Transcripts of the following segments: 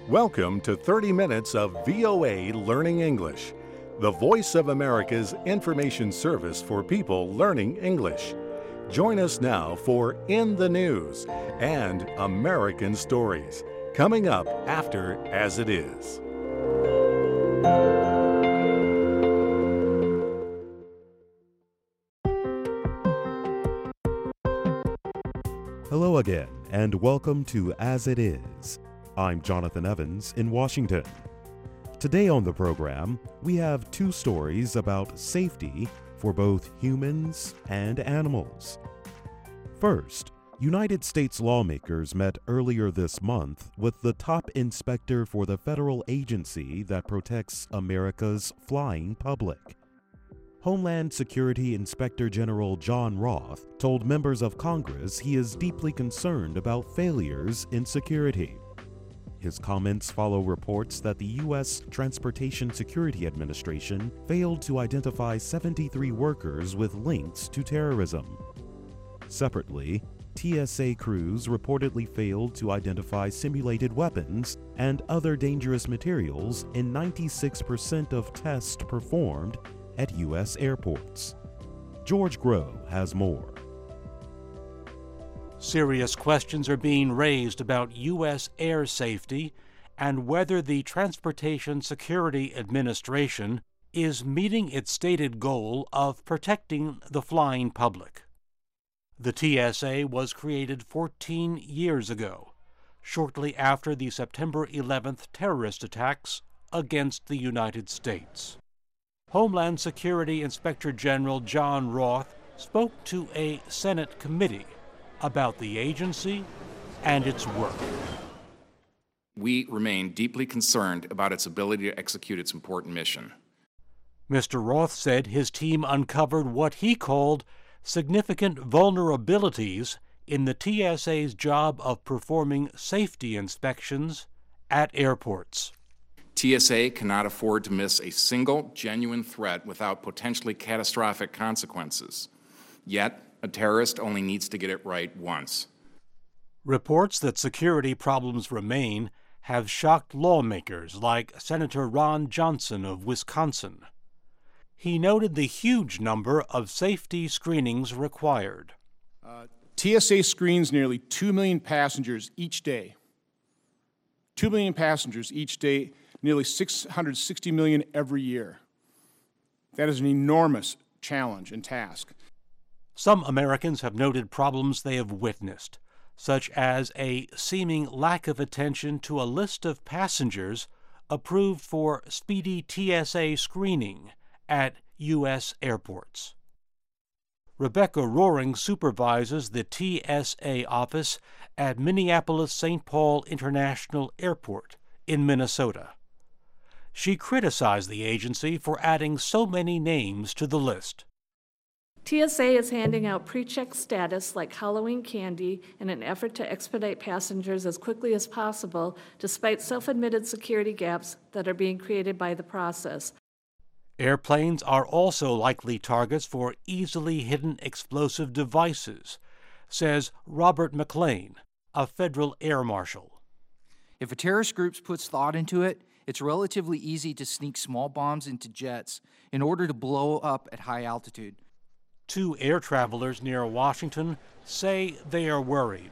Welcome to 30 minutes of VOA Learning English, the voice of America's information service for people learning English. Join us now for In the News and American Stories, coming up after As It Is. Hello again, and welcome to As It Is. I'm Jonathan Evans in Washington. Today on the program, we have two stories about safety for both humans and animals. First, United States lawmakers met earlier this month with the top inspector for the federal agency that protects America's flying public. Homeland Security Inspector General John Roth told members of Congress he is deeply concerned about failures in security. His comments follow reports that the U.S. Transportation Security Administration failed to identify 73 workers with links to terrorism. Separately, TSA crews reportedly failed to identify simulated weapons and other dangerous materials in 96% of tests performed at U.S. airports. George Groh has more. Serious questions are being raised about U.S. air safety and whether the Transportation Security Administration is meeting its stated goal of protecting the flying public. The TSA was created 14 years ago, shortly after the September 11th terrorist attacks against the United States. Homeland Security Inspector General John Roth spoke to a Senate committee about the agency and its work. We remain deeply concerned about its ability to execute its important mission. Mr. Roth said his team uncovered what he called significant vulnerabilities in the TSA's job of performing safety inspections at airports. TSA cannot afford to miss a single genuine threat without potentially catastrophic consequences. Yet, a terrorist only needs to get it right once. Reports that security problems remain have shocked lawmakers like Senator Ron Johnson of Wisconsin. He noted the huge number of safety screenings required. TSA screens nearly 2 million passengers each day. 2 million passengers each day, nearly 660 million every year. That is an enormous challenge and task. Some Americans have noted problems they have witnessed, such as a seeming lack of attention to a list of passengers approved for speedy TSA screening at U.S. airports. Rebecca Roaring supervises the TSA office at Minneapolis-St. Paul International Airport in Minnesota. She criticized the agency for adding so many names to the list. TSA is handing out pre-check status like Halloween candy in an effort to expedite passengers as quickly as possible, despite self-admitted security gaps that are being created by the process. Airplanes are also likely targets for easily hidden explosive devices, says Robert McLean, a federal air marshal. If a terrorist group puts thought into it, it's relatively easy to sneak small bombs into jets in order to blow up at high altitude. Two air travelers near Washington say they are worried.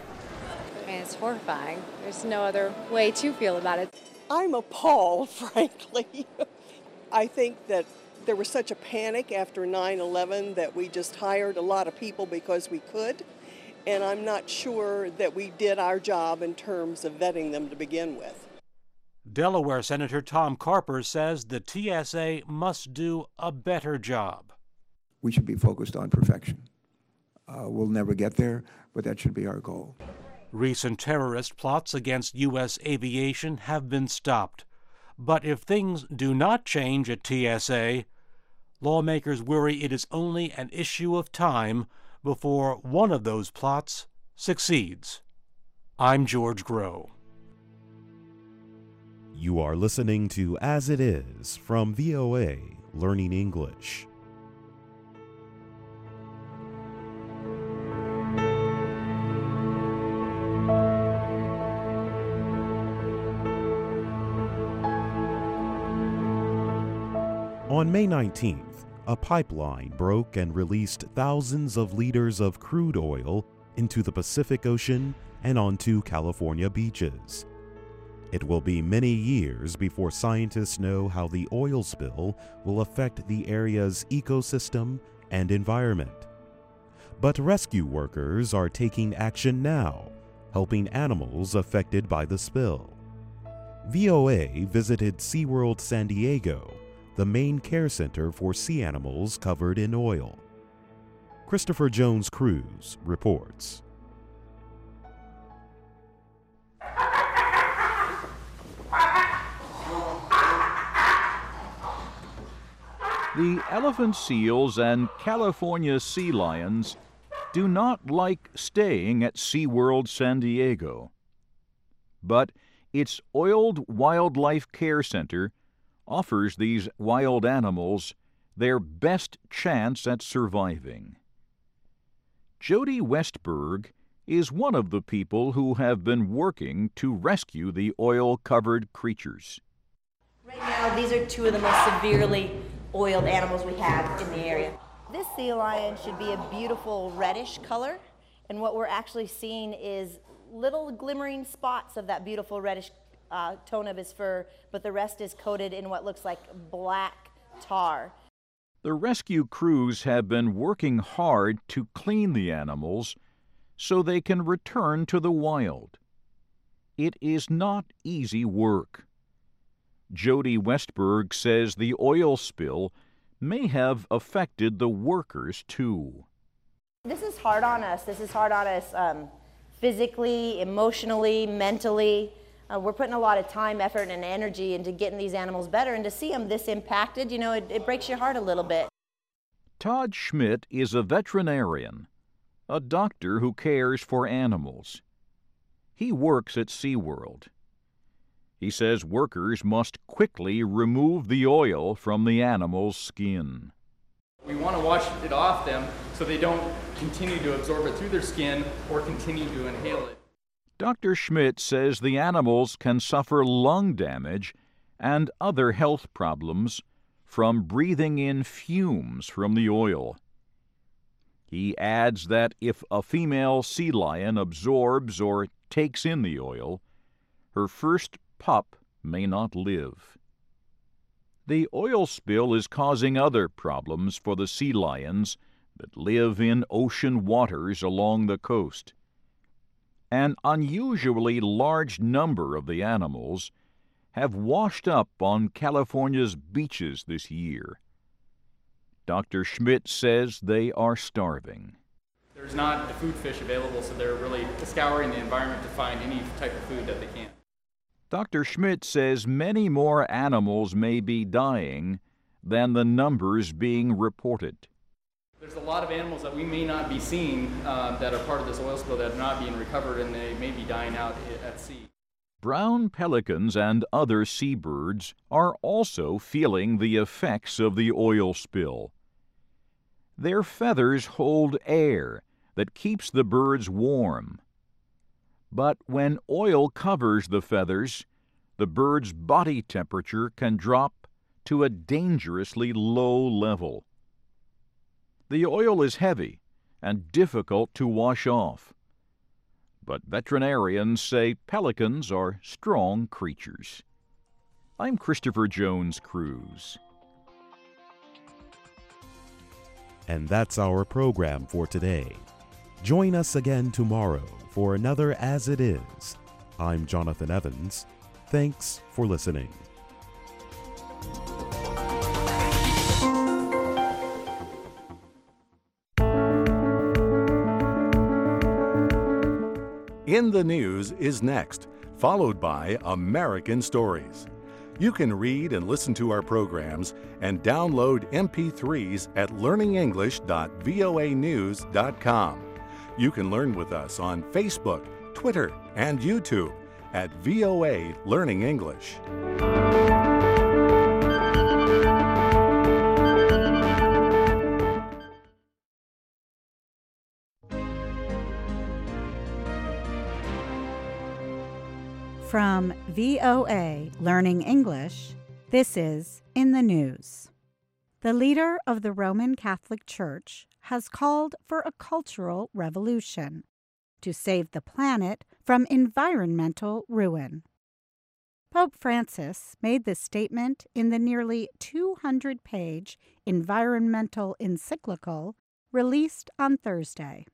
I mean, it's horrifying. There's no other way to feel about it. I'm appalled, frankly. I think that there was such a panic after 9/11 that we just hired a lot of people because we could, and I'm not sure that we did our job in terms of vetting them to begin with. Delaware Senator Tom Carper says the TSA must do a better job. We should be focused on perfection. We'll never get there, but that should be our goal. Recent terrorist plots against U.S. aviation have been stopped. But if things do not change at TSA, lawmakers worry it is only an issue of time before one of those plots succeeds. I'm George Groh. You are listening to As It Is from VOA Learning English. On May 19th, a pipeline broke and released thousands of liters of crude oil into the Pacific Ocean and onto California beaches. It will be many years before scientists know how the oil spill will affect the area's ecosystem and environment. But rescue workers are taking action now, helping animals affected by the spill. VOA visited SeaWorld San Diego, the main care center for sea animals covered in oil. Christopher Jones Cruz reports. The elephant seals and California sea lions do not like staying at SeaWorld San Diego. But its Oiled Wildlife Care Center offers these wild animals their best chance at surviving. Jody Westberg is one of the people who have been working to rescue the oil-covered creatures. Right now, these are two of the most severely oiled animals we have in the area. This sea lion should be a beautiful reddish color, and what we're actually seeing is little glimmering spots of that beautiful reddish tone of his fur, but the rest is coated in what looks like black tar. The rescue crews have been working hard to clean the animals so they can return to the wild. It is not easy work. Jody Westberg says the oil spill may have affected the workers too. This is hard on us. This is hard on us physically, emotionally, mentally. We're putting a lot of time, effort, and energy into getting these animals better, and to see them this impacted, you know, it breaks your heart a little bit. Todd Schmidt is a veterinarian, a doctor who cares for animals. He works at SeaWorld. He says workers must quickly remove the oil from the animal's skin. We want to wash it off them so they don't continue to absorb it through their skin or continue to inhale it. Dr. Schmidt says the animals can suffer lung damage and other health problems from breathing in fumes from the oil. He adds that if a female sea lion absorbs or takes in the oil, her first pup may not live. The oil spill is causing other problems for the sea lions that live in ocean waters along the coast. An unusually large number of the animals have washed up on California's beaches this year. Dr. Schmidt says they are starving. There's not the food fish available, so they're really scouring the environment to find any type of food that they can. Dr. Schmidt says many more animals may be dying than the numbers being reported. There's a lot of animals that we may not be seeing that are part of this oil spill that are not being recovered, and they may be dying out at sea. Brown pelicans and other seabirds are also feeling the effects of the oil spill. Their feathers hold air that keeps the birds warm. But when oil covers the feathers, the bird's body temperature can drop to a dangerously low level. The oil is heavy and difficult to wash off. But veterinarians say pelicans are strong creatures. I'm Christopher Jones Cruz. And that's our program for today. Join us again tomorrow for another As It Is. I'm Jonathan Evans. Thanks for listening. In the News is next, followed by American Stories. You can read and listen to our programs and download MP3s at learningenglish.voanews.com. You can learn with us on Facebook, Twitter, and YouTube at VOA Learning English. From VOA Learning English, this is In the News. The leader of the Roman Catholic Church has called for a cultural revolution to save the planet from environmental ruin. Pope Francis made this statement in the nearly 200-page environmental encyclical released on Thursday.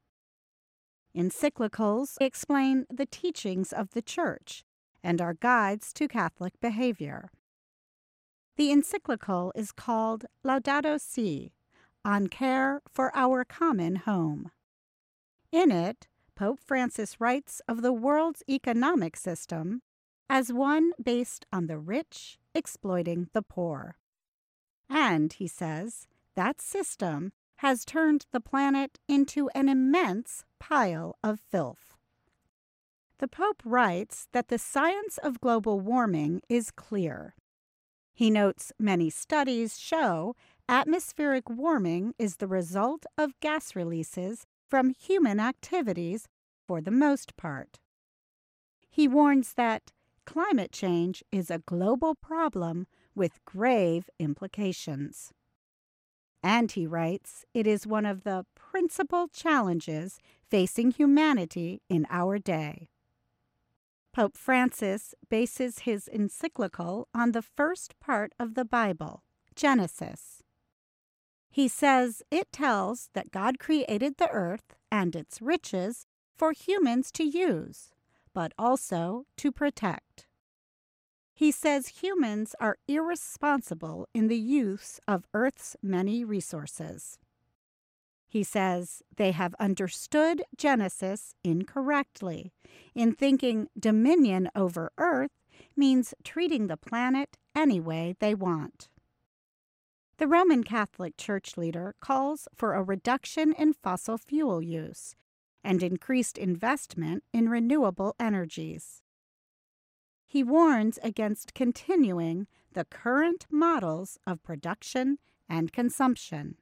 Encyclicals explain the teachings of the Church and are guides to Catholic behavior. The encyclical is called Laudato Si, on care for our common home. In it, Pope Francis writes of the world's economic system as one based on the rich exploiting the poor. And, he says, that system has turned the planet into an immense pile of filth. The Pope writes that the science of global warming is clear. He notes many studies show atmospheric warming is the result of gas releases from human activities for the most part. He warns that climate change is a global problem with grave implications. And he writes, it is one of the principal challenges facing humanity in our day. Pope Francis bases his encyclical on the first part of the Bible, Genesis. He says it tells that God created the earth and its riches for humans to use, but also to protect. He says humans are irresponsible in the use of Earth's many resources. He says they have understood Genesis incorrectly in thinking dominion over Earth means treating the planet any way they want. The Roman Catholic Church leader calls for a reduction in fossil fuel use and increased investment in renewable energies. He warns against continuing the current models of production and consumption.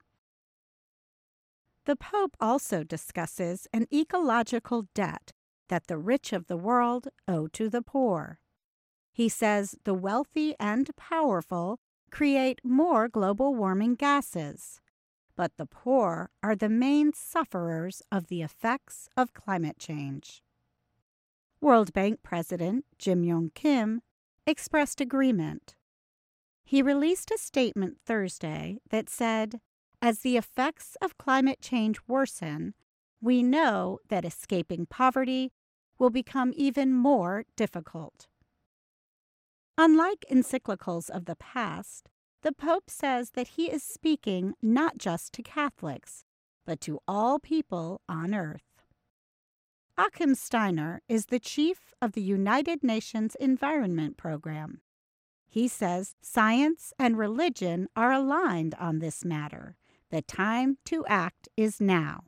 The Pope also discusses an ecological debt that the rich of the world owe to the poor. He says the wealthy and powerful create more global warming gases, but the poor are the main sufferers of the effects of climate change. World Bank President Jim Yong Kim expressed agreement. He released a statement Thursday that said, as the effects of climate change worsen, we know that escaping poverty will become even more difficult. Unlike encyclicals of the past, the Pope says that he is speaking not just to Catholics, but to all people on earth. Achim Steiner is the chief of the United Nations Environment Program. He says science and religion are aligned on this matter. The time to act is now.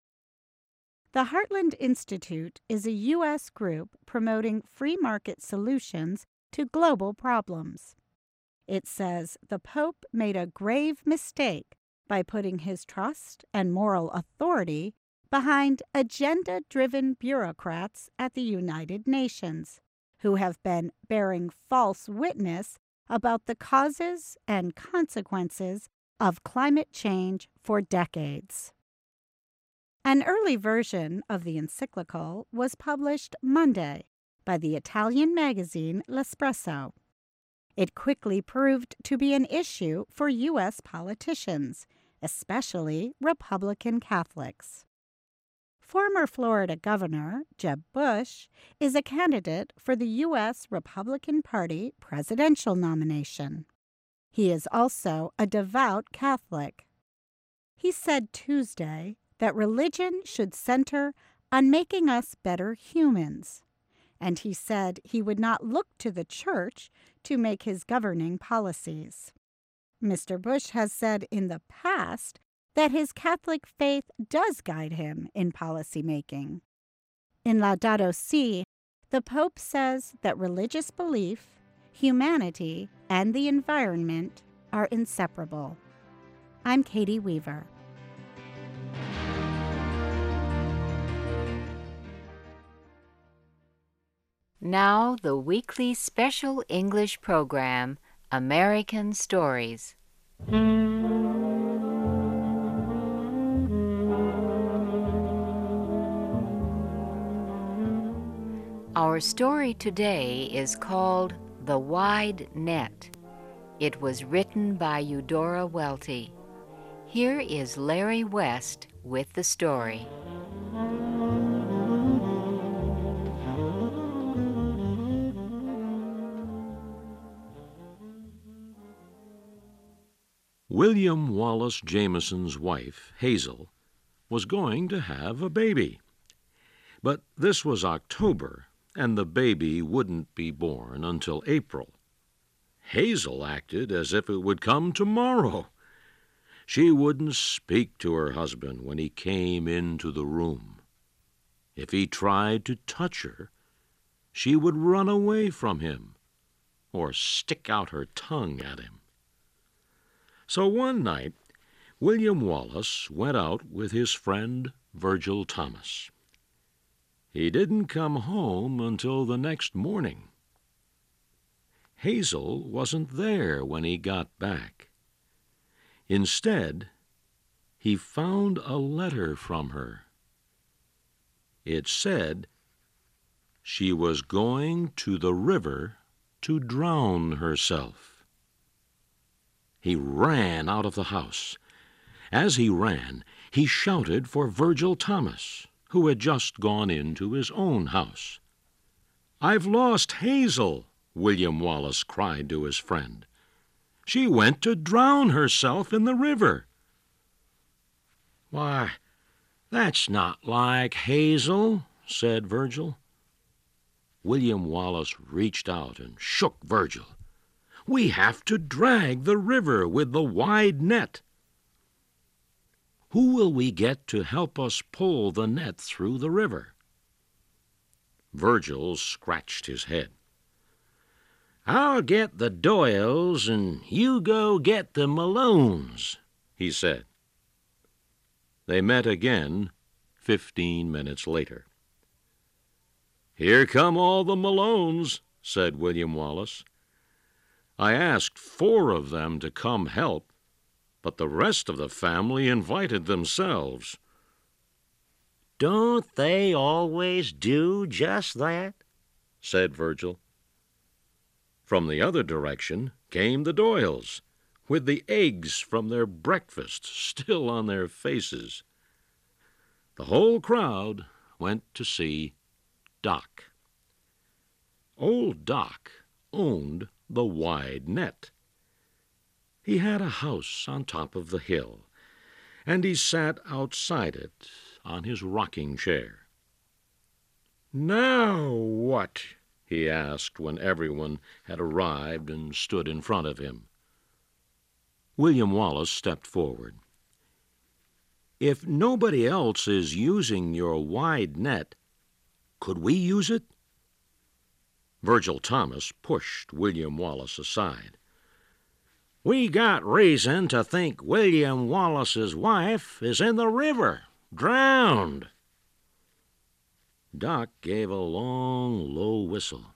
The Heartland Institute is a U.S. group promoting free market solutions to global problems. It says the Pope made a grave mistake by putting his trust and moral authority behind agenda-driven bureaucrats at the United Nations, who have been bearing false witness about the causes and consequences of climate change for decades. An early version of the encyclical was published Monday by the Italian magazine L'Espresso. It quickly proved to be an issue for U.S. politicians, especially Republican Catholics. Former Florida Governor Jeb Bush is a candidate for the U.S. Republican Party presidential nomination. He is also a devout Catholic. He said Tuesday that religion should center on making us better humans, and he said he would not look to the church to make his governing policies. Mr. Bush has said in the past that his Catholic faith does guide him in policymaking. In Laudato Si, the Pope says that religious belief, humanity, and the environment are inseparable. I'm Katie Weaver. Now the weekly special English program, American Stories. Our story today is called The Wide Net. It was written by Eudora Welty. Here is Larry West with the story. William Wallace Jameson's wife, Hazel, was going to have a baby. But this was October, and the baby wouldn't be born until April. Hazel acted as if it would come tomorrow. She wouldn't speak to her husband when he came into the room. If he tried to touch her, she would run away from him or stick out her tongue at him. So one night, William Wallace went out with his friend Virgil Thomas. He didn't come home until the next morning. Hazel wasn't there when he got back. Instead, he found a letter from her. It said she was going to the river to drown herself. He ran out of the house. As he ran, he shouted for Virgil Thomas, who had just gone into his own house. "I've lost Hazel," William Wallace cried to his friend. "She went to drown herself in the river." "Why, that's not like Hazel," said Virgil. William Wallace reached out and shook Virgil. "We have to drag the river with the wide net." "Who will we get to help us pull the net through the river?" Virgil scratched his head. "I'll get the Doyles, and you go get the Malones," he said. They met again 15 minutes later. "Here come all the Malones," said William Wallace. "I asked 4 of them to come help, but the rest of the family invited themselves." "Don't they always do just that?" said Virgil. From the other direction came the Doyles, with the eggs from their breakfast still on their faces. The whole crowd went to see Doc. Old Doc owned the wide net. He had a house on top of the hill, and he sat outside it on his rocking chair. "Now what?" he asked when everyone had arrived and stood in front of him. William Wallace stepped forward. "If nobody else is using your wide net, could we use it?" Virgil Thomas pushed William Wallace aside. "We got reason to think William Wallace's wife is in the river, drowned." Doc gave a long, low whistle.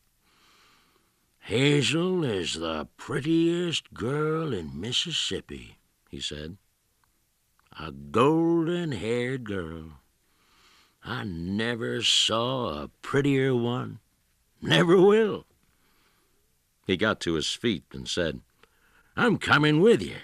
"Hazel is the prettiest girl in Mississippi," he said. "A golden-haired girl. I never saw a prettier one. Never will." He got to his feet and said, "I'm coming with you."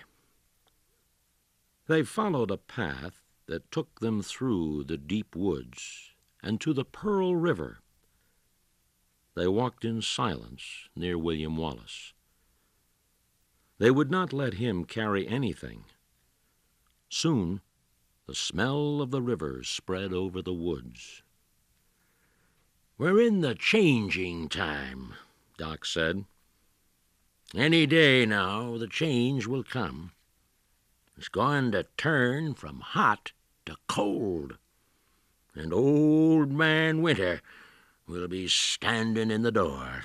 They followed a path that took them through the deep woods and to the Pearl River. They walked in silence near William Wallace. They would not let him carry anything. Soon, the smell of the river spread over the woods. "We're in the changing time," Doc said. "Any day now the change will come. It's going to turn from hot to cold, and Old Man Winter will be standing in the door."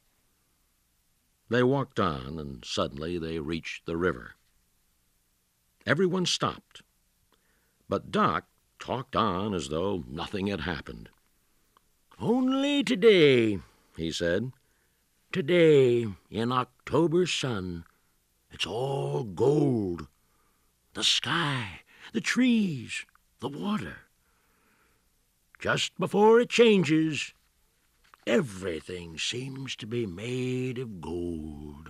They walked on, and suddenly they reached the river. Everyone stopped, but Doc talked on as though nothing had happened. "Only today," he said, "today in October sun, it's all gold. The sky, the trees, the water. Just before it changes, Everything seems to be made of gold.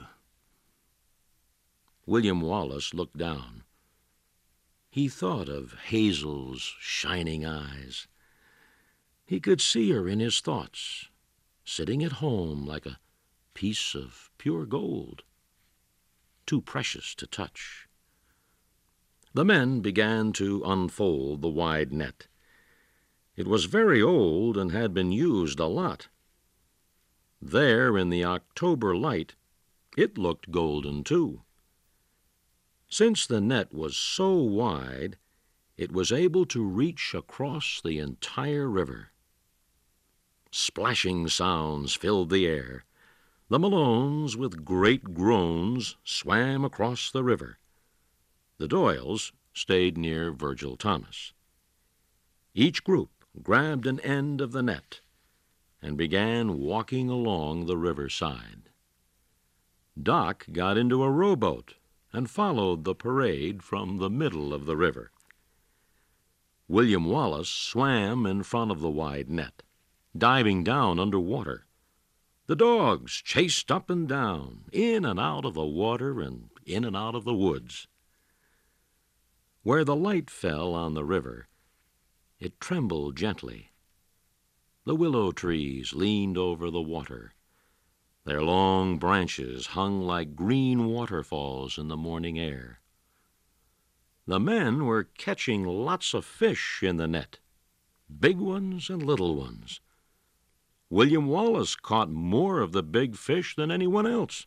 William Wallace looked down. He thought of Hazel's shining eyes. He could see her in his thoughts, sitting at home like a piece of pure gold, too precious to touch. The men began to unfold the wide net. It was very old and had been used a lot. There in the October light, it looked golden too. Since the net was so wide, it was able to reach across the entire river. Splashing sounds filled the air. The Malones, with great groans, swam across the river. The Doyles stayed near Virgil Thomas. Each group grabbed an end of the net and began walking along the riverside. Doc got into a rowboat and followed the parade from the middle of the river. William Wallace swam in front of the wide net, diving down under water. The dogs chased up and down, in and out of the water and in and out of the woods. Where the light fell on the river, it trembled gently. The willow trees leaned over the water. Their long branches hung like green waterfalls in the morning air. The men were catching lots of fish in the net, big ones and little ones. William Wallace caught more of the big fish than anyone else.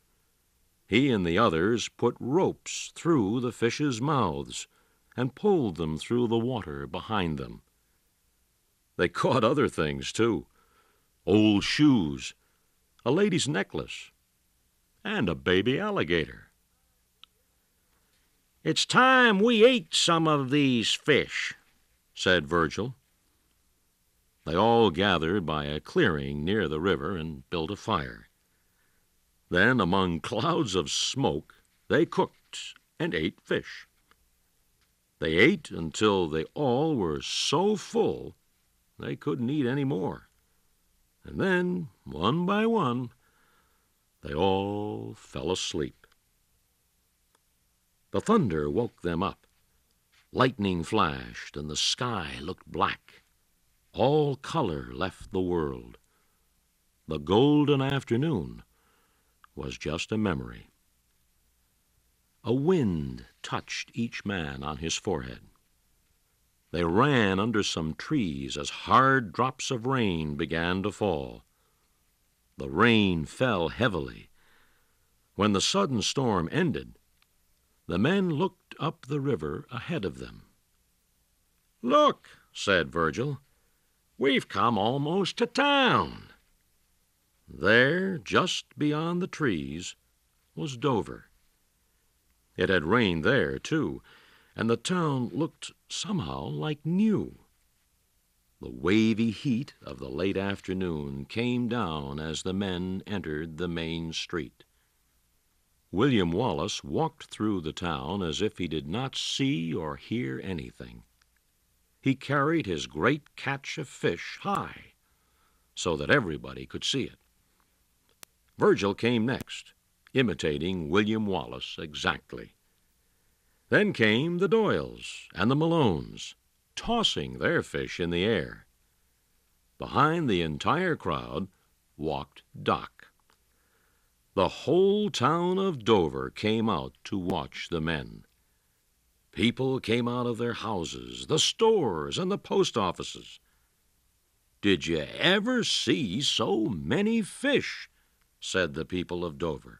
He and the others put ropes through the fish's mouths and pulled them through the water behind them. They caught other things, too. Old shoes, a lady's necklace, and a baby alligator. "It's time we ate some of these fish," said Virgil. They all gathered by a clearing near the river and built a fire. Then, among clouds of smoke, they cooked and ate fish. They ate until they all were so full they couldn't eat any more. And then, one by one, they all fell asleep. The thunder woke them up. Lightning flashed, and the sky looked black. All color left the world. The golden afternoon was just a memory. A wind touched each man on his forehead. They ran under some trees as hard drops of rain began to fall. The rain fell heavily. When the sudden storm ended, the men looked up the river ahead of them. "Look," said Virgil, "we've come almost to town." There, just beyond the trees, was Dover. It had rained there, too, and the town looked somehow like new. The wavy heat of the late afternoon came down as the men entered the main street. William Wallace walked through the town as if he did not see or hear anything. He carried his great catch of fish high, so that everybody could see it. Virgil came next, imitating William Wallace exactly. Then came the Doyles and the Malones, tossing their fish in the air. Behind the entire crowd walked Doc. The whole town of Dover came out to watch the men. People came out of their houses, the stores, and the post offices. "Did you ever see so many fish?" said the people of Dover.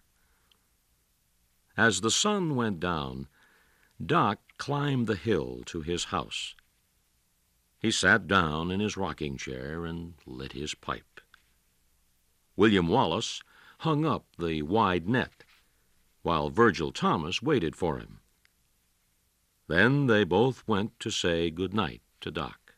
As the sun went down, Doc climbed the hill to his house. He sat down in his rocking chair and lit his pipe. William Wallace hung up the wide net, while Virgil Thomas waited for him. Then they both went to say good night to Doc.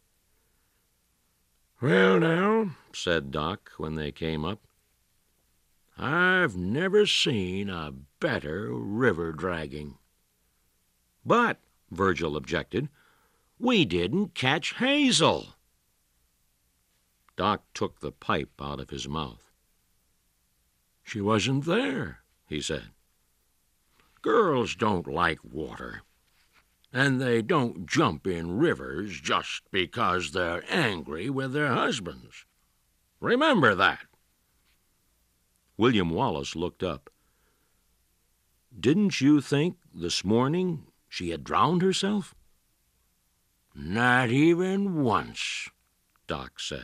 "Well, now," said Doc when they came up, "I've never seen a better river dragging." "But," Virgil objected, "we didn't catch Hazel." Doc took the pipe out of his mouth. "She wasn't there," he said. "Girls don't like water, and they don't jump in rivers just because they're angry with their husbands. Remember that." William Wallace looked up. "Didn't you think this morning she had drowned herself?" "Not even once," Doc said.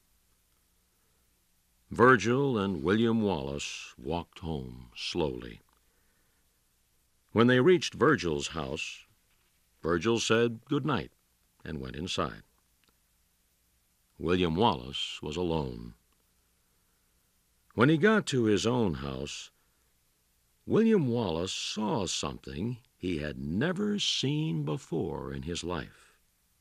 Virgil and William Wallace walked home slowly. When they reached Virgil's house, Virgil said good night and went inside. William Wallace was alone. When he got to his own house, William Wallace saw something he had never seen before in his life.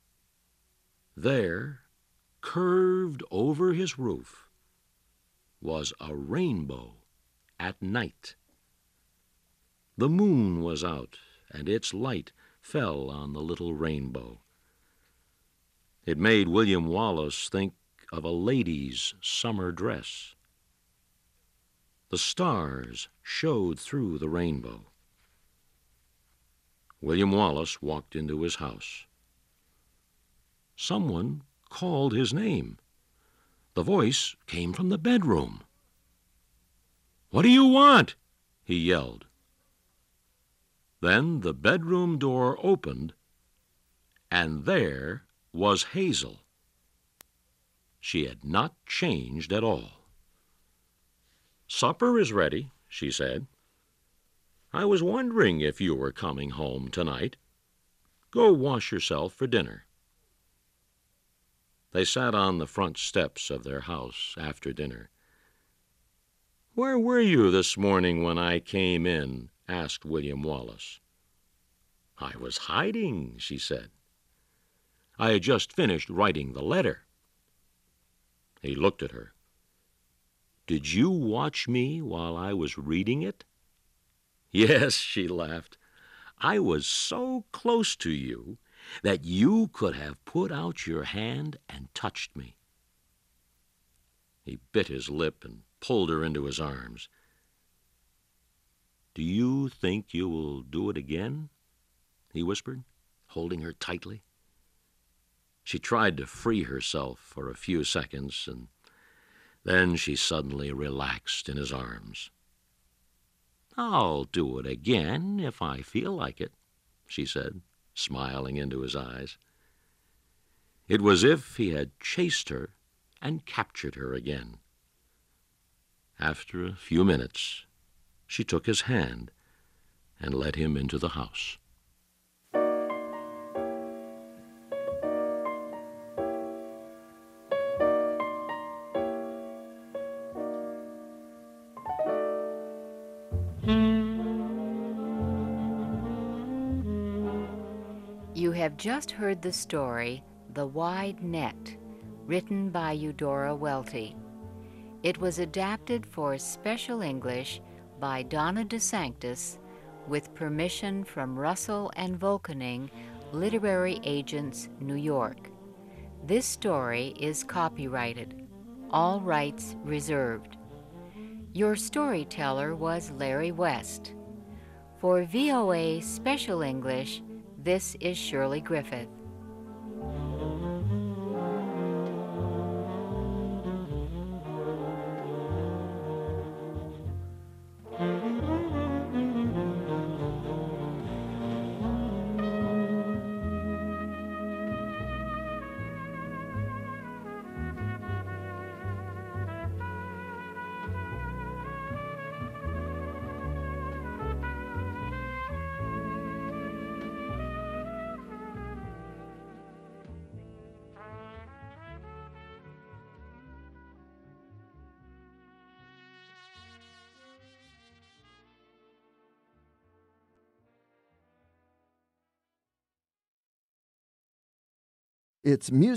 There, curved over his roof, was a rainbow at night. The moon was out, and its light fell on the little rainbow. It made William Wallace think of a lady's summer dress. The stars showed through the rainbow. William Wallace walked into his house. Someone called his name. The voice came from the bedroom. "What do you want?" he yelled. Then the bedroom door opened, and there was Hazel. She had not changed at all. "Supper is ready," she said. "I was wondering if you were coming home tonight. Go wash yourself for dinner." They sat on the front steps of their house after dinner. "Where were you this morning when I came in?" asked William Wallace. "I was hiding," she said. "I had just finished writing the letter." He looked at her. "Did you watch me while I was reading it?" "Yes," she laughed. "I was so close to you that you could have put out your hand and touched me." He bit his lip and pulled her into his arms. "Do you think you will do it again?" he whispered, holding her tightly. She tried to free herself for a few seconds, and then she suddenly relaxed in his arms. "I'll do it again if I feel like it," she said, smiling into his eyes. It was as if he had chased her and captured her again. After a few minutes, she took his hand and led him into the house. You have just heard the story, The Wide Net, written by Eudora Welty. It was adapted for Special English by Donna DeSanctis with permission from Russell and Volkening, Literary Agents, New York. This story is copyrighted. All rights reserved. Your storyteller was Larry West. For VOA Special English, this is Shirley Griffith. It's music.